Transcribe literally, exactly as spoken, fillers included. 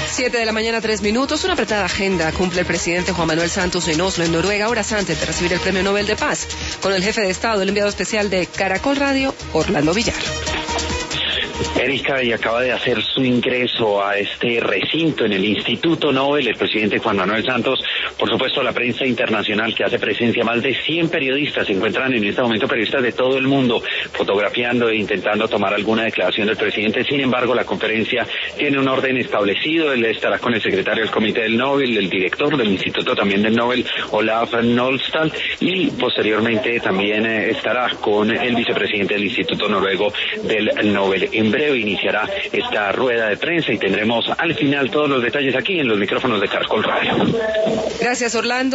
Siete de la mañana, tres minutos. Una apretada agenda cumple el presidente Juan Manuel Santos en Oslo, en Noruega, horas antes de recibir el Premio Nobel de Paz, con el jefe de Estado, el enviado especial de Caracol Radio, Orlando Villar. Erika, y acaba de hacer su ingreso a este recinto en el Instituto Nobel el presidente Juan Manuel Santos. Por supuesto, la prensa internacional que hace presencia, más de cien periodistas se encuentran en este momento, periodistas de todo el mundo, fotografiando e intentando tomar alguna declaración del presidente. Sin embargo, la conferencia tiene un orden establecido. Él estará con el secretario del Comité del Nobel, el director del Instituto también del Nobel, Olaf Nolstad, y posteriormente también estará con el vicepresidente del Instituto Noruego del Nobel. En breve iniciará esta rueda de prensa y tendremos al final todos los detalles aquí en los micrófonos de Caracol Radio. Gracias, Orlando.